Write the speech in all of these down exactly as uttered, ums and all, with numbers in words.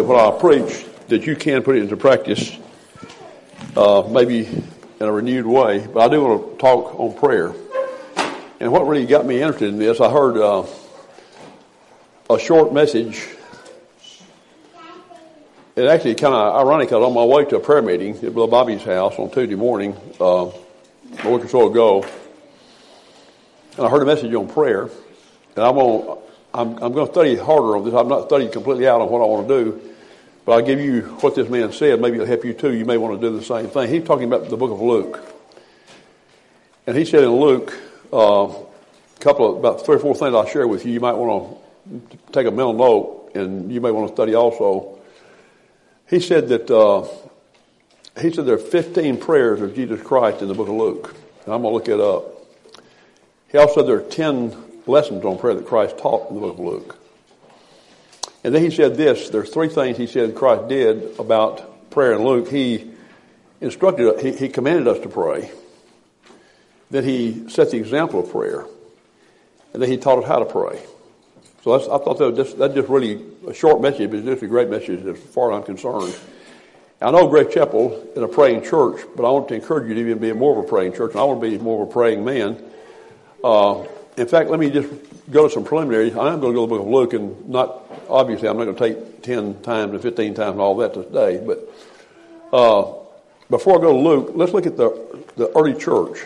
what I preach, that you can put it into practice, uh, maybe in a renewed way. But I do want to talk on prayer. And what really got me interested in this, I heard uh, a short message. It actually kind of ironic. I was on my way to a prayer meeting at Brother Bobby's house on Tuesday morning, uh, a week or so ago, and I heard a message on prayer. And I'm going, I'm, I'm going to study harder on this. I'm not studying completely out on what I want to do, but I'll give you what this man said. Maybe it'll help you too. You may want to do the same thing. He's talking about the book of Luke, and he said in Luke, uh, a couple of about three or four things I'll share with you. You might want to take a mental note, and you may want to study also. He said that uh, he said there are fifteen prayers of Jesus Christ in the book of Luke. And I'm going to look it up. He also said there are ten lessons on prayer that Christ taught in the book of Luke. And then he said this, there's three things he said Christ did about prayer in Luke. He instructed, he, he commanded us to pray. Then he set the example of prayer. And then he taught us how to pray. So that's, I thought that was just, that's just really a short message, but it's just a great message as far as I'm concerned. I know Grace Chapel is a praying church, but I want to encourage you to even be more of a praying church, and I want to be more of a praying man. Uh, in fact, let me just go to some preliminaries. I am going to go to the book of Luke, and not obviously I'm not going to take ten times and fifteen times and all that today, but uh, before I go to Luke, let's look at the, the early church.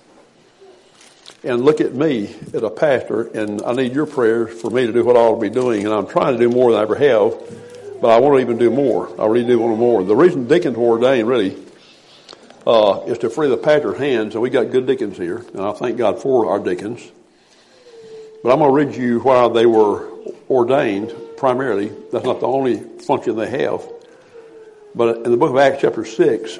And look at me as a pastor, and I need your prayers for me to do what I ought to be doing. And I'm trying to do more than I ever have, but I want to even do more. I really do want more. The reason deacons were ordained, really, uh, is to free the pastor's hands. And we got good deacons here, and I thank God for our deacons. But I'm going to read you why they were ordained primarily. That's not the only function they have. But in the book of Acts chapter six,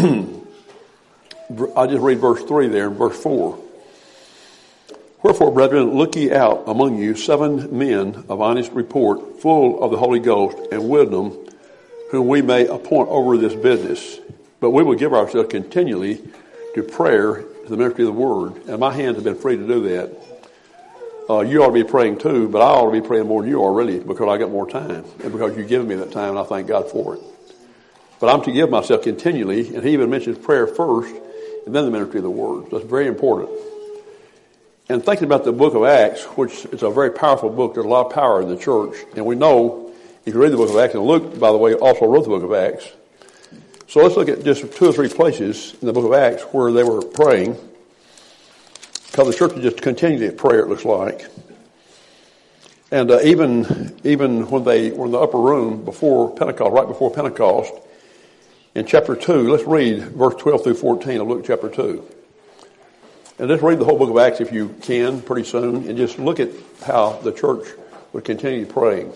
I'll just read verse three there and verse four. Wherefore, brethren, look ye out among you seven men of honest report, full of the Holy Ghost and wisdom, whom we may appoint over this business. But we will give ourselves continually to prayer, to the ministry of the word. And my hands have been free to do that. Uh, you ought to be praying too, but I ought to be praying more than you are, really, because I got more time. And because you've given me that time, and I thank God for it. But I'm to give myself continually, and he even mentions prayer first, and then the ministry of the word. That's very important. And thinking about the book of Acts, which is a very powerful book, there's a lot of power in the church. And we know, if you read the book of Acts, and Luke, by the way, also wrote the book of Acts. So let's look at just two or three places in the book of Acts where they were praying. Because the church is just continually at prayer, it looks like. And uh, even even when they were in the upper room before Pentecost, right before Pentecost, in chapter two, let's read verse twelve through fourteen of Luke chapter two. And just read the whole book of Acts if you can pretty soon, and just look at how the church would continue praying.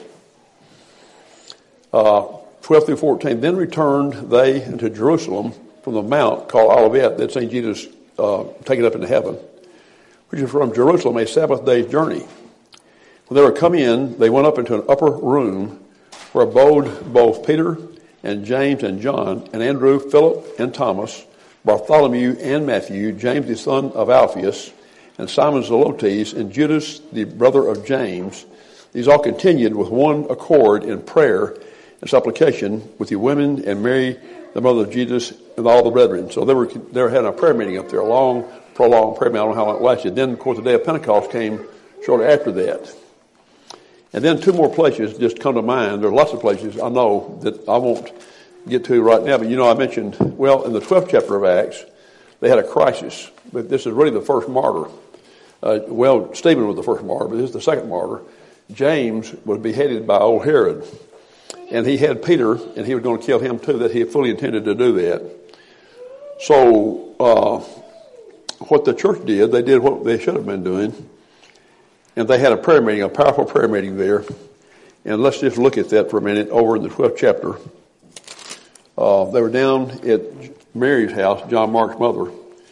Uh, twelve through fourteen, then returned they into Jerusalem from the mount called Olivet that Saint Jesus uh, taken up into heaven, which is from Jerusalem a Sabbath day's journey. When they were come in, they went up into an upper room where abode both Peter and James and John and Andrew, Philip and Thomas, Bartholomew and Matthew, James the son of Alphaeus, and Simon Zelotes, and Judas the brother of James. These all continued with one accord in prayer and supplication with the women and Mary, the mother of Jesus, and all the brethren. So they were they were having a prayer meeting up there, a long, prolonged prayer meeting. I don't know how long it lasted. Then, of course, the day of Pentecost came shortly after that. And then two more places just come to mind. There are lots of places I know that I won't get to right now, but you know, I mentioned, well, in the twelfth chapter of Acts, they had a crisis, but this is really the first martyr. Uh, well, Stephen was the first martyr, but this is the second martyr. James was beheaded by old Herod, and he had Peter, and he was going to kill him too, that he had fully intended to do that. So, uh, what the church did, they did what they should have been doing, and they had a prayer meeting, a powerful prayer meeting there, and let's just look at that for a minute over in the twelfth chapter. Uh, they were down at Mary's house, John Mark's mother.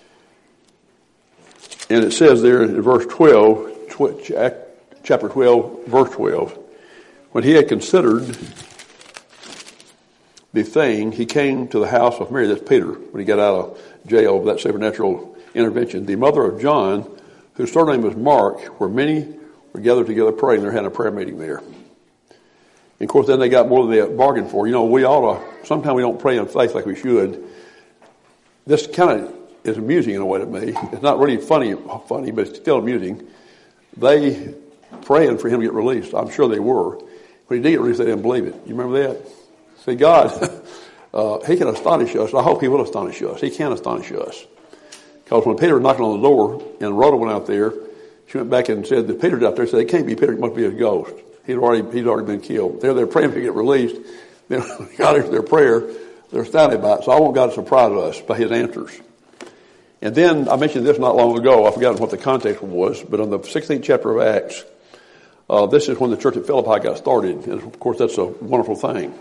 And it says there in verse twelve, tw- chapter twelve, verse twelve, when he had considered the thing, he came to the house of Mary, that's Peter, when he got out of jail with that supernatural intervention, the mother of John, whose surname was Mark, where many were gathered together praying. They're having a prayer meeting there. And of course, then they got more than they bargained for. You know, we ought to, sometimes we don't pray in faith like we should. This kind of is amusing in a way to me. It's not really funny, funny, but it's still amusing. They praying for him to get released. I'm sure they were. When he did get released, they didn't believe it. You remember that? See, God, uh, he can astonish us. I hope he will astonish us. He can astonish us. Because when Peter was knocking on the door and Rhoda went out there, she went back and said that Peter's out there. Said, it can't be Peter. It must be a ghost. He'd already, he'd already been killed. They're there praying to get released. Then God answered their prayer. They're astounded by it. So I want God to surprise us by his answers. And then I mentioned this not long ago. I've forgotten what the context was, but on the sixteenth chapter of Acts, uh, this is when the church at Philippi got started. And of course, that's a wonderful thing.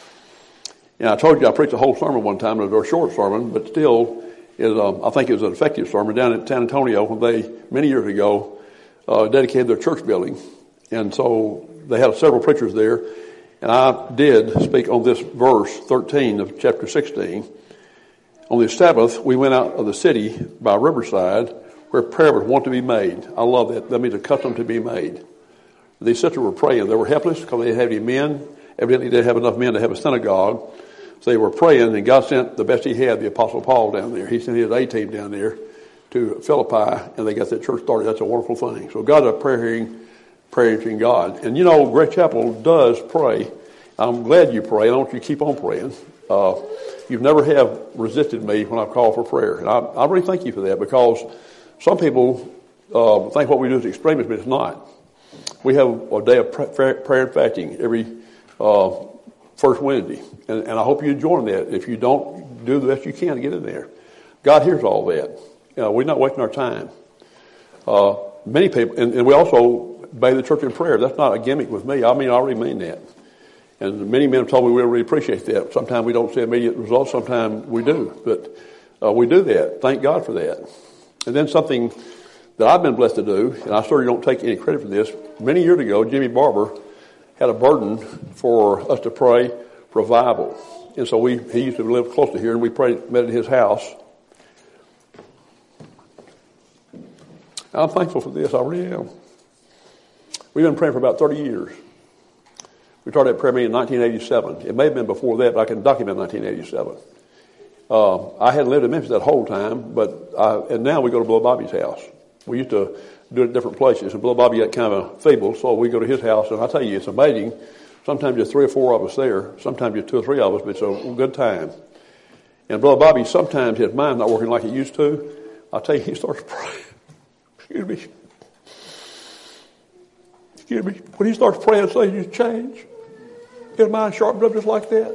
And I told you I preached a whole sermon one time. It was a very short sermon, but still, is um, I think it was an effective sermon down in San Antonio when they, many years ago, uh, dedicated their church building. And so they had several preachers there. And I did speak on this verse thirteen of chapter sixteen. On the Sabbath, we went out of the city by Riverside where prayer was wont to be made. I love that. That means a custom to be made. These sisters were praying. They were helpless because they didn't have any men. Evidently, they didn't have enough men to have a synagogue. So they were praying, and God sent the best he had, the Apostle Paul, down there. He sent his A-team down there to Philippi, and they got that church started. That's a wonderful thing. So God's a prayer-hearing, prayer-hearing God. And, you know, Grace Chapel does pray. I'm glad you pray. I want you to keep on praying. Uh, you've never have resisted me when I've called for prayer. And I, I really thank you for that, because some people uh, think what we do is extremist, but it's not. We have a day of prayer and fasting every uh, first Wednesday. And, and I hope you join that. If you don't, do the best you can to get in there. God hears all that. You know, we're not wasting our time. Uh, many people, and, and we also bathe the church in prayer. That's not a gimmick with me. I mean, I really mean that. And many men have told me we really appreciate that. Sometimes we don't see immediate results. Sometimes we do. But uh, we do that. Thank God for that. And then something that I've been blessed to do, and I certainly don't take any credit for this. Many years ago, Jimmy Barber had a burden for us to pray revival. And so we he used to live close to here, and we prayed, met at his house. I'm thankful for this. I really am. We've been praying for about thirty years. We started that prayer meeting in nineteen eighty-seven. It may have been before that, but I can document nineteen eighty-seven. Uh, I hadn't lived in Memphis that whole time, but I, and now we go to Brother Bobby's house. We used to do it at different places, and Brother Bobby got kind of feeble, so we go to his house, and I tell you, it's amazing. Sometimes there's three or four of us there. Sometimes there's two or three of us, but it's a good time. And Brother Bobby, sometimes his mind's not working like it used to. I tell you, he starts praying. Excuse me. Excuse me. When he starts praying, things change. His mind sharpened up just like that.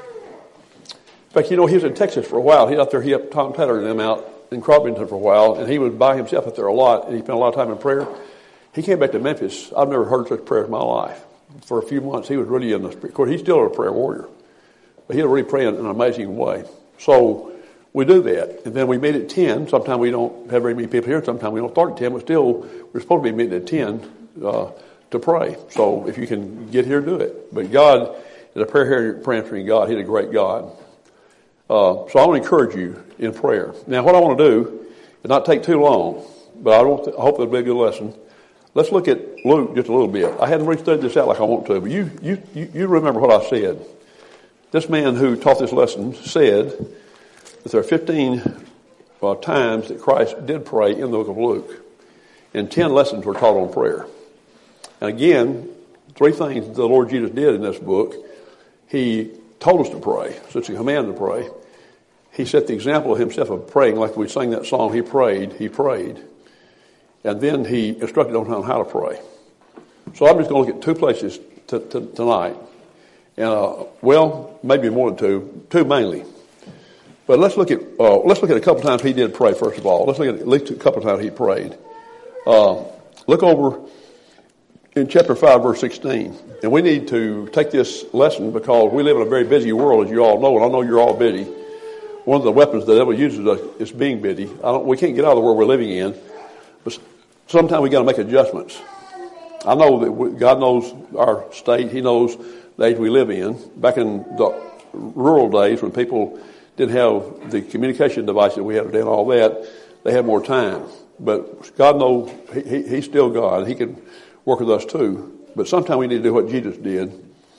In fact, you know, he was in Texas for a while. He out there, he helped Tom Taylor and them out in Cropington for a while, and he was by himself out there a lot, and he spent a lot of time in prayer. He came back to Memphis. I've never heard such prayer in my life. For a few months, he was really in the spirit. Of course, he's still a prayer warrior, but he was really praying in an amazing way. So we do that, and then we meet at ten. Sometimes we don't have very many people here. Sometimes we don't start at ten, but still, we're supposed to be meeting at ten uh, to pray. So if you can get here, do it. But God is a prayer answering God. He's a great God. Uh, so I want to encourage you in prayer. Now, what I want to do is not take too long, but I, want to, I hope it'll be a good lesson. Let's look at Luke just a little bit. I hadn't really studied this out like I want to, but you you you remember what I said. This man who taught this lesson said that there are fifteen uh, times that Christ did pray in the book of Luke, and ten lessons were taught on prayer. And again, three things the Lord Jesus did in this book. He told us to pray, so it's a command to pray. He set the example of himself of praying, like we sang that song, he prayed, he prayed. And then he instructed on how to pray. So I'm just going to look at two places t- t- tonight. And, uh, well, maybe more than two, two mainly. But let's look at uh, let's look at a couple times he did pray, first of all. Let's look at at least a couple times he prayed. Uh, look over in chapter five, verse sixteen. And we need to take this lesson because we live in a very busy world, as you all know, and I know you're all busy. One of the weapons the devil uses is being busy. I don't, we can't get out of the world we're living in. But sometimes we got to make adjustments. I know that we, God knows our state. He knows the age we live in. Back in the rural days when people didn't have the communication devices we have today and all that, they had more time. But God knows he, he, He's still God. He can work with us too. But sometimes we need to do what Jesus did.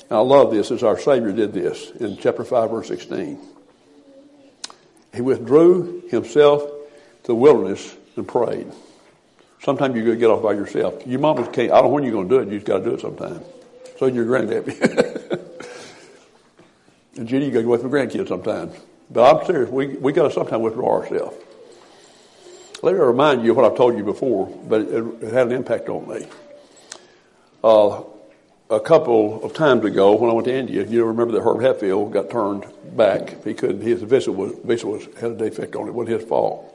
I love this as our Savior did this in chapter five, verse sixteen. He withdrew himself to the wilderness and prayed. Sometimes you got to get off by yourself. Your mama can't. I don't know when you're going to do it. You just got to do it sometime. So your granddaddy. And Judy, you got to go with the grandkids sometimes. But I'm serious. We we got to sometimes withdraw ourselves. Let me remind you of what I've told you before, but it, it had an impact on me. Uh, a couple of times ago, when I went to India, you remember that Herb Hatfield got turned back. He couldn't. His visa was visa was had a defect on it. It wasn't his fault.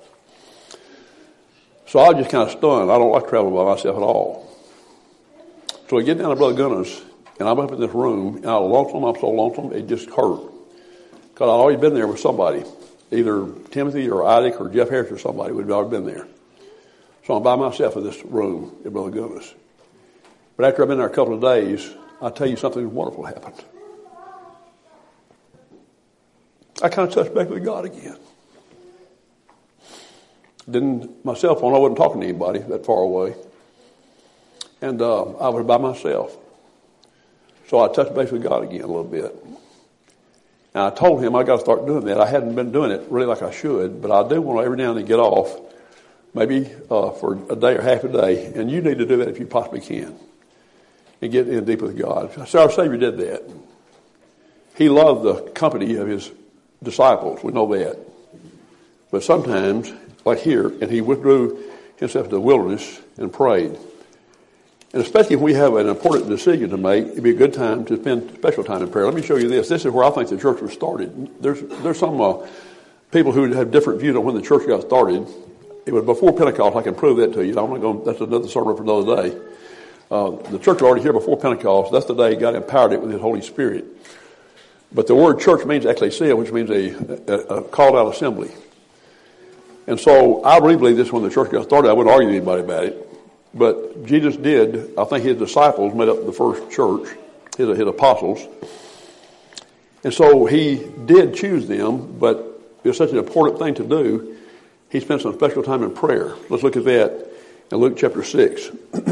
So I was just kind of stunned. I don't like traveling by myself at all. So I get down to Brother Gunner's, and I'm up in this room, and I was lonesome. I'm so lonesome, it just hurt. Because I'd always been there with somebody, either Timothy or Isaac or Jeff Harris or somebody would have already been there. So I'm by myself in this room at Brother Gunner's. But after I've been there a couple of days, I'll tell you something wonderful happened. I kind of touched back with God again. Didn't my cell phone, I wasn't talking to anybody that far away. And uh, I was by myself. So I touched base with God again a little bit. And I told him I got to start doing that. I hadn't been doing it really like I should, but I do want to every now and then get off, maybe uh, for a day or half a day. And you need to do that if you possibly can. And get in deep with God. So our Savior did that. He loved the company of his disciples. We know that. But sometimes, like here, and he withdrew himself to the wilderness and prayed. And especially if we have an important decision to make, it'd be a good time to spend special time in prayer. Let me show you this. This is where I think the church was started. There's there's some uh, people who have different views on when the church got started. It was before Pentecost. I can prove that to you. I'm not going. That's another sermon for another day. Uh, the church was already here before Pentecost. That's the day God empowered it with His Holy Spirit. But the word church means ecclesia, which means a, a, a called out assembly. And so I really believe this when the church got started. I wouldn't argue with anybody about it. But Jesus did, I think his disciples made up the first church, his, his apostles. And so he did choose them, but it was such an important thing to do, he spent some special time in prayer. Let's look at that in Luke chapter six.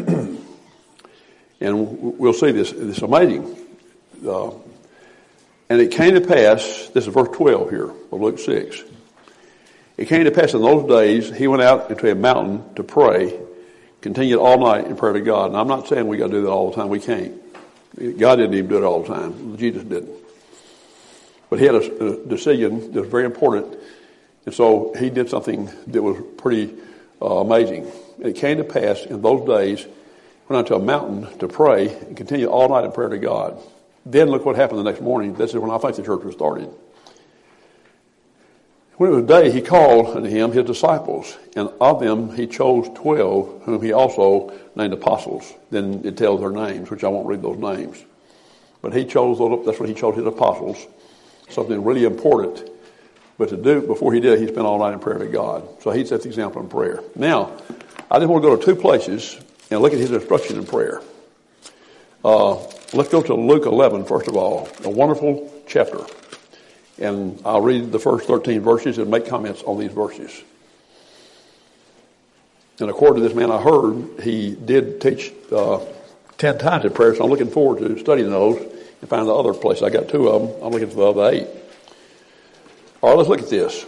And we'll see this. It's amazing. Uh, and it came to pass, this is verse twelve here of Luke six. It came to pass in those days, he went out into a mountain to pray, continued all night in prayer to God. And I'm not saying we got to do that all the time. We can't. God didn't even do it all the time. Jesus didn't. But he had a, a decision that was very important. And so he did something that was pretty uh, amazing. And it came to pass in those days, went out to a mountain to pray and continued all night in prayer to God. Then look what happened the next morning. This is when I think the church was started. When it was day, he called unto him his disciples, and of them he chose twelve, whom he also named apostles. Then it tells their names, which I won't read those names. But he chose those, that's what he chose his apostles, something really important. But to do, before he did, he spent all night in prayer to God. So he set the example in prayer. Now, I just want to go to two places and look at his instruction in prayer. Uh, let's go to Luke eleven, first of all, a wonderful chapter. And I'll read the first thirteen verses and make comments on these verses. And according to this man I heard, he did teach uh, ten times in prayer, so I'm looking forward to studying those and finding the other place. I got two of them. I'm looking for the other eight. All right, let's look at this.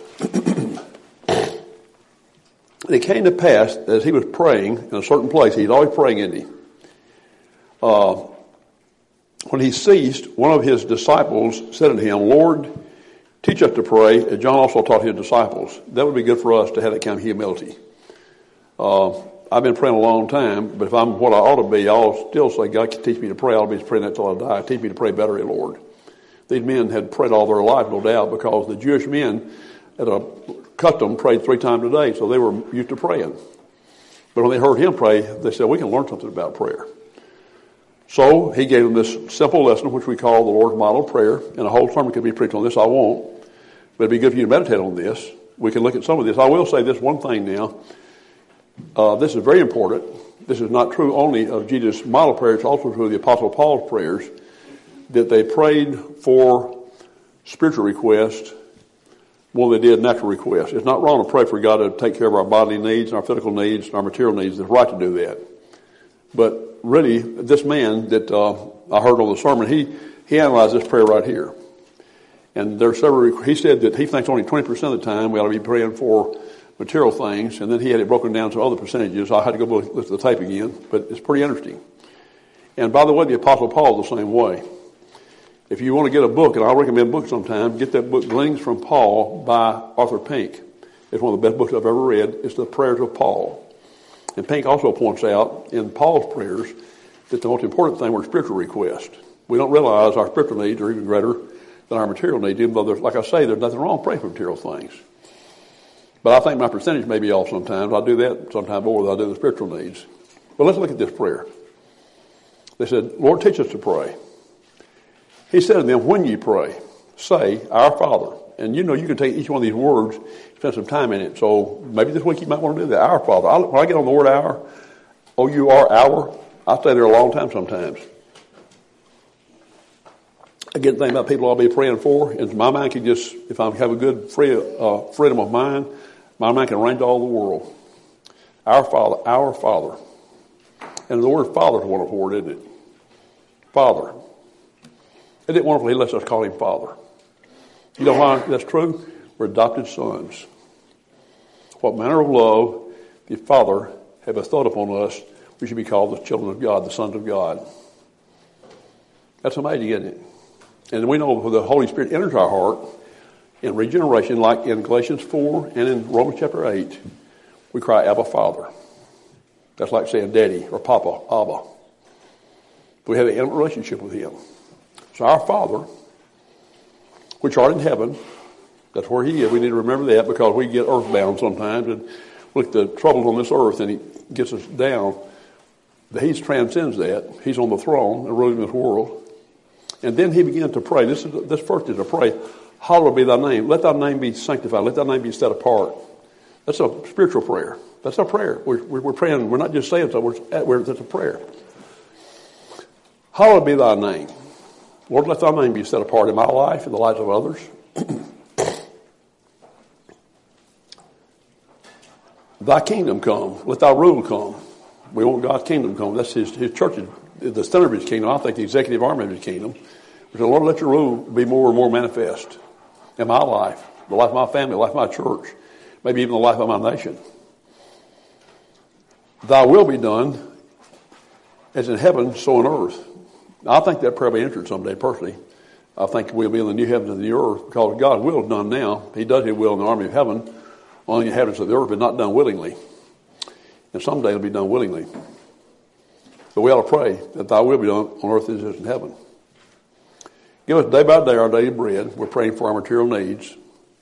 And it came to pass, as he was praying in a certain place, he's always praying, isn't he? Uh, when he ceased, one of his disciples said unto him, Lord, teach us to pray, as John also taught his disciples. That would be good for us to have that kind of humility. Uh, I've been praying a long time, but if I'm what I ought to be, I'll still say, God can teach me to pray. I'll be praying that till I die. Teach me to pray better, Lord. These men had prayed all their life, no doubt, because the Jewish men at a custom prayed three times a day, so they were used to praying. But when they heard him pray, they said, we can learn something about prayer. So he gave them this simple lesson, which we call the Lord's model prayer, and a whole sermon could be preached on this. I won't, but it'd be good for you to meditate on this. We can look at some of this. I will say this one thing now. Uh, this is very important. This is not true only of Jesus' model prayer. It's also true of the Apostle Paul's prayers, that they prayed for spiritual requests more than they did natural requests. It's not wrong to pray for God to take care of our bodily needs and our physical needs and our material needs. It's right to do that. But really, this man that uh, I heard on the sermon, he he analyzed this prayer right here. And there's several, he said that he thinks only twenty percent of the time we ought to be praying for material things, and then he had it broken down to other percentages. I had to go listen to the tape again, but it's pretty interesting. And by the way, the Apostle Paul the same way. If you want to get a book, and I'll recommend books sometime, get that book, Gleanings from Paul by Arthur Pink. It's one of the best books I've ever read. It's the prayers of Paul. And Pink also points out in Paul's prayers that the most important thing were spiritual requests. We don't realize our spiritual needs are even greater than our material needs, even though, there's, like I say, there's nothing wrong praying for material things. But I think my percentage may be off sometimes. I'll do that sometimes more than I do the spiritual needs. But let's look at this prayer. They said, Lord, teach us to pray. He said to them, when ye pray, say, Our Father. And you know, you can take each one of these words, spend some time in it. So maybe this week you might want to do that. Our Father. I, when I get on the word our, O U R, our, I stay there a long time sometimes. I get the thing about people I'll be praying for, and my mind can just, if I have a good free, uh, freedom of mind, my mind can range all the world. Our Father, our Father. And the word Father is a wonderful word, isn't it? Father. Isn't it wonderful he lets us call him Father? You know why that's true? We're adopted sons. What manner of love the Father hath bestowed upon us, we should be called the children of God, the sons of God. That's amazing, isn't it? And we know when the Holy Spirit enters our heart in regeneration, like in Galatians four and in Romans chapter eight, we cry, Abba, Father. That's like saying Daddy or Papa, Abba. We have an intimate relationship with him. So our Father, which art in heaven, that's where he is. We need to remember that because we get earthbound sometimes and look at the troubles on this earth and he gets us down. He transcends that. He's on the throne and ruling this world. And then he began to pray. This is this first is to pray, hallowed be thy name. Let thy name be sanctified. Let thy name be set apart. That's a spiritual prayer. That's a prayer. We're, we're, we're praying. We're not just saying something. We're, we're, that's a prayer. Hallowed be thy name. Lord, let thy name be set apart in my life and the lives of others. Thy kingdom come. Let thy rule come. We want God's kingdom come. That's his, his church, the center of his kingdom. I think the executive arm of his kingdom. So Lord, let your rule be more and more manifest in my life, the life of my family, the life of my church, maybe even the life of my nation. Thy will be done as in heaven, so on earth. I think that prayer will be answered someday personally. I think we'll be in the new heavens and the new earth because God's will is done now. He does his will in the army of heaven on the inhabitants of the earth, but not done willingly. And someday it'll be done willingly. But we ought to pray that thy will be done on earth as it is in heaven. Give us day by day our daily bread. We're praying for our material needs.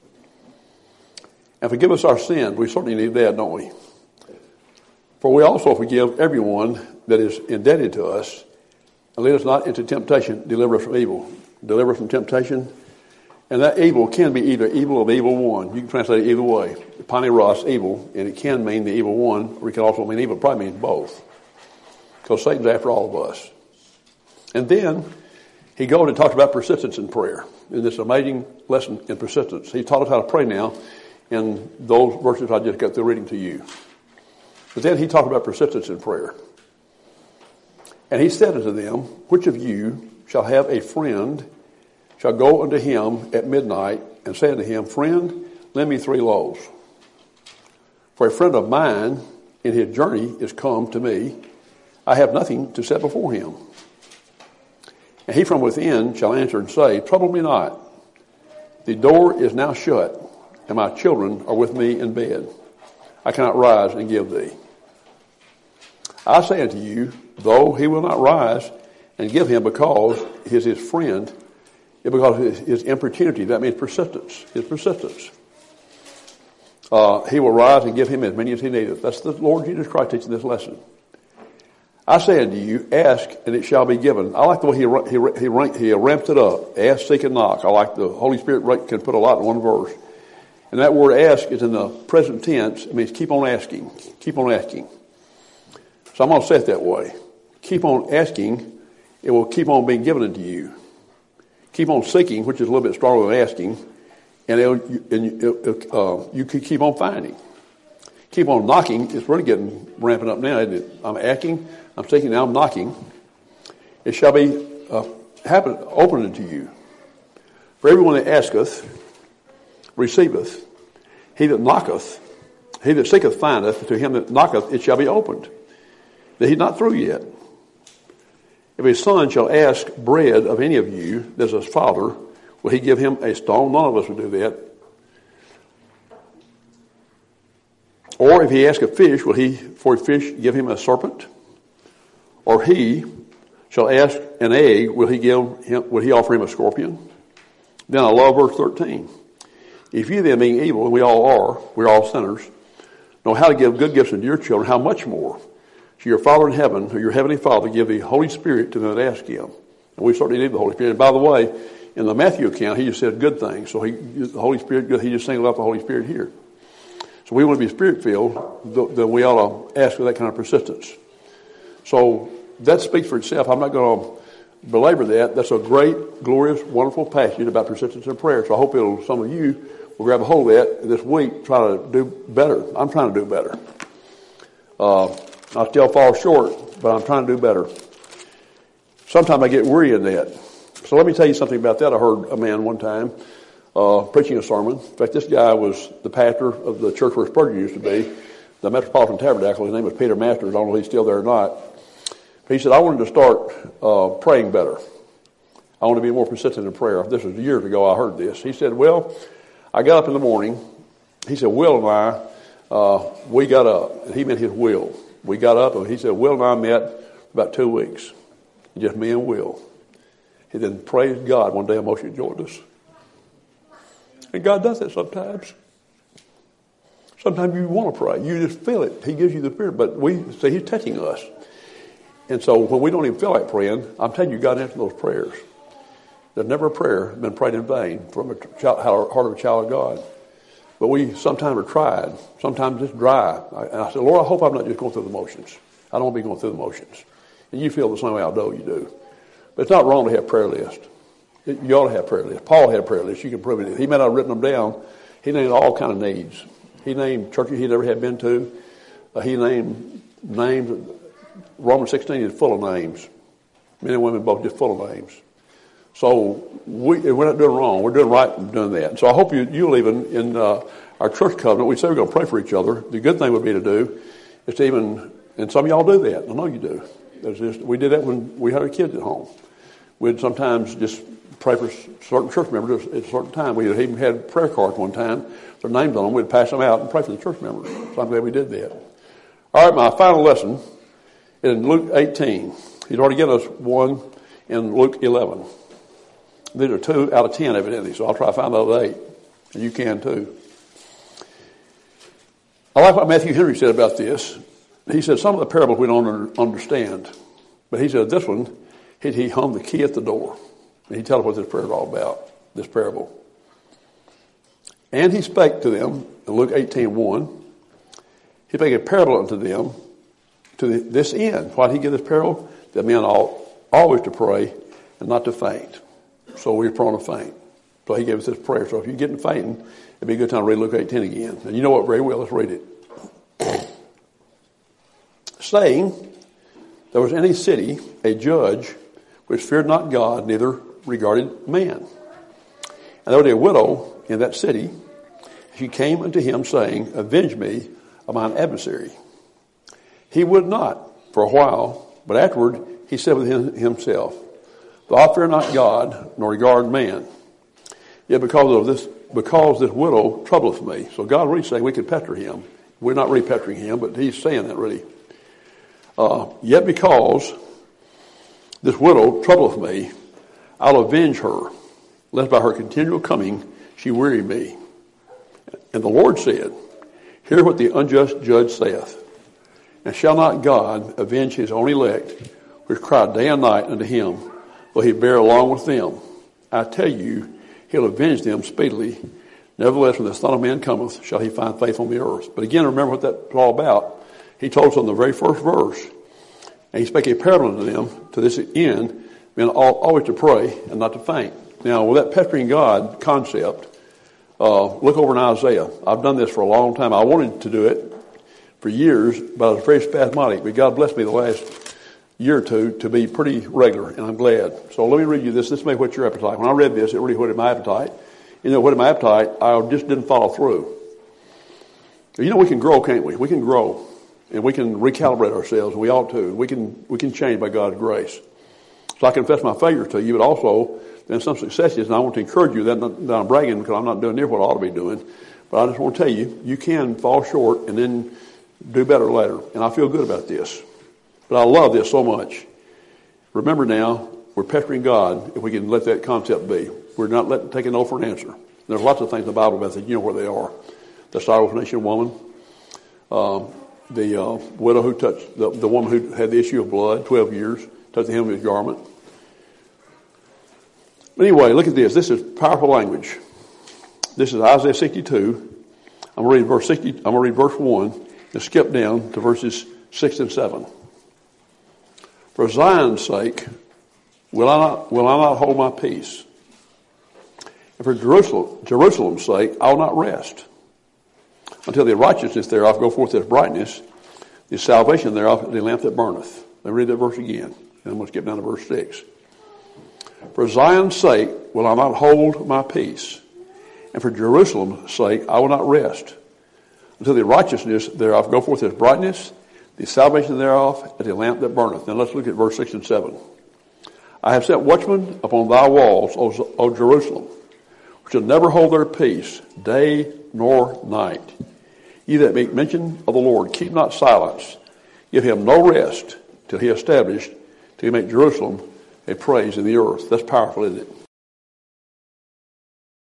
And forgive us our sins. We certainly need that, don't we? For we also forgive everyone that is indebted to us. And lead us not into temptation, deliver us from evil. Deliver us from temptation. And that evil can be either evil of the evil one. You can translate it either way. Paneros, evil, and it can mean the evil one, or it can also mean evil. It probably means both. Because Satan's after all of us. And then he goes and talks about persistence in prayer. In this amazing lesson in persistence. He taught us how to pray now in those verses I just got through reading to you. But then he talked about persistence in prayer. And he said unto them, which of you shall have a friend, shall go unto him at midnight, and say unto him, Friend, lend me three loaves. For a friend of mine in his journey is come to me. I have nothing to set before him. And he from within shall answer and say, Trouble me not. The door is now shut, and my children are with me in bed. I cannot rise and give thee. I say unto you, though he will not rise and give him because he is his friend, because of his, his importunity, that means persistence, his persistence. Uh, he will rise and give him as many as he needeth. That's the Lord Jesus Christ teaching this lesson. I say unto you, ask and it shall be given. I like the way he he he, he ramps it up. Ask, seek, and knock. I like the Holy Spirit can put a lot in one verse. And that word ask is in the present tense. It means keep on asking. Keep on asking. So I'm going to say it that way. Keep on asking. It will keep on being given unto you. Keep on seeking, which is a little bit stronger than asking. And, it'll, and it, uh, you can keep on finding. Keep on knocking. It's really getting ramping up now, isn't it? I'm asking. I'm seeking. Now I'm knocking. It shall be uh, happen, opened to you. For everyone that asketh, receiveth. He that knocketh, he that seeketh findeth. To him that knocketh, it shall be opened. That he's not through yet. If his son shall ask bread of any of you, as his father, will he give him a stone? None of us would do that. Or if he ask a fish, will he for a fish give him a serpent? Or he shall ask an egg, will he give him, will he offer him a scorpion? Then I love verse thirteen. If you then, being evil, and we all are, we're all sinners, know how to give good gifts unto your children, how much more shall your Father in heaven, or your heavenly Father, give the Holy Spirit to them that ask him? And we certainly need the Holy Spirit. And by the way, in the Matthew account, he just said good things. So he, the Holy Spirit, he just singled out the Holy Spirit here. So we want to be Spirit-filled, then we ought to ask for that kind of persistence. So that speaks for itself. I'm not going to belabor that. That's a great, glorious, wonderful passage about persistence in prayer. So I hope it'll, some of you will grab a hold of that this week, try to do better. I'm trying to do better. Uh, I still fall short, but I'm trying to do better. Sometimes I get weary in that. So let me tell you something about that. I heard a man one time uh, preaching a sermon. In fact, this guy was the pastor of the church where Spurgeon used to be, the Metropolitan Tabernacle. His name was Peter Masters. I don't know if he's still there or not. He said, I wanted to start uh, praying better. I want to be more persistent in prayer. This was years ago I heard this. He said, well, I got up in the morning. He said, Will and I, uh, we got up. And he meant his Will. We got up, and he said, Will and I met for about two weeks. Just me and Will. He then praised God. One day Moshe joined us. And God does that sometimes. Sometimes you want to pray. You just feel it. He gives you the spirit. But we say he's touching us. And so when we don't even feel like praying, I'm telling you, God answers those prayers. There's never a prayer been prayed in vain from a child, heart of a child of God. But we sometimes are tried. Sometimes it's dry. And I said, Lord, I hope I'm not just going through the motions. I don't want to be going through the motions. And you feel the same way I know you do. But it's not wrong to have prayer list. It, you ought to have prayer list. Paul had a prayer list. You can prove it. He may not have written them down. He named all kind of needs. He named churches he never had been to. Uh, he named names. Romans sixteen is full of names. Men and women both just full of names. So we, we're not doing wrong. We're doing right in doing that. So I hope you, you'll even, in uh, our church covenant, we say we're going to pray for each other. The good thing would be to do is to even, and some of y'all do that. I know you do. There's just, we did that when we had our kids at home. We'd sometimes just pray for certain church members at a certain time. We even had prayer cards one time, their names on them. We'd pass them out and pray for the church members. So I'm glad we did that. All right, my final lesson is in Luke eighteen. He's already given us one in Luke eleven. These are two out of ten, evidently, so I'll try to find the other eight. And you can too. I like what Matthew Henry said about this. He said some of the parables we don't understand. But he said this one, he, he hung the key at the door. And he told us what this prayer is all about, this parable. And he spake to them, in Luke eighteen one, he spake a parable unto them to this end. Why did he give this parable? That men ought always to pray and not to faint. So we're prone to faint. So he gave us this prayer. So if you're getting fainting, it'd be a good time to read Luke eighteen again. And you know what very well. Let's read it. Saying, there was in a city a judge which feared not God, neither regarded man. And there was a widow in that city. She came unto him, saying, Avenge me of mine adversary. He would not for a while, but afterward he said within himself, Thou fear not God, nor regard man. Yet because of this, because this widow troubleth me. So God really saying we could pester him. We're not really pestering him, but he's saying that really. Uh, yet because this widow troubleth me, I'll avenge her, lest by her continual coming she weary me. And the Lord said, Hear what the unjust judge saith. And shall not God avenge his own elect, which cry day and night unto him, will he bear along with them? I tell you, he'll avenge them speedily. Nevertheless, when the Son of Man cometh, shall he find faith on the earth. But again, remember what that's all about. He told us in the very first verse, and he spake a parable unto them, to this end, men ought always to pray and not to faint. Now, with that pestering God concept, uh, look over in Isaiah. I've done this for a long time. I wanted to do it for years, but I was very spasmodic. But God blessed me the last year or two to be pretty regular, and I'm glad. So let me read you this. This may whet your appetite. When I read this, it really whetted my appetite. You know, whetted my appetite, I just didn't follow through. You know, we can grow, can't we? We can grow, and we can recalibrate ourselves. We ought to. We can we can change by God's grace. So I confess my failures to you, but also then some successes, and I want to encourage you that, that I'm bragging because I'm not doing near what I ought to be doing. But I just want to tell you, you can fall short and then do better later. And I feel good about this. But I love this so much. Remember now, we're pestering God if we can let that concept be. We're not letting, taking no for an answer. There's lots of things in the Bible about that. You know where they are. The Syrophoenician woman, uh, the uh, widow who touched, the, the woman who had the issue of blood, twelve years, touched the hem of his garment. But anyway, look at this. This is powerful language. This is Isaiah sixty-two. I'm going to read verse sixty. I'm going to read verse one and skip down to verses six and seven. For Zion's sake, will I not will I not hold my peace? And for Jerusalem, Jerusalem's sake, I will not rest until the righteousness thereof go forth as brightness, the salvation thereof as the lamp that burneth. Let me read that verse again, and I'm going to skip down to verse six. For Zion's sake will I not hold my peace, and for Jerusalem's sake I will not rest, until the righteousness thereof go forth as brightness, the salvation thereof as a lamp that burneth. Now let's look at verse six and seven. I have set watchmen upon thy walls, O, o Jerusalem, which shall never hold their peace, day nor night. Ye that make mention of the Lord, keep not silence. Give him no rest till he establish, till he make Jerusalem a praise in the earth. That's powerful, isn't it?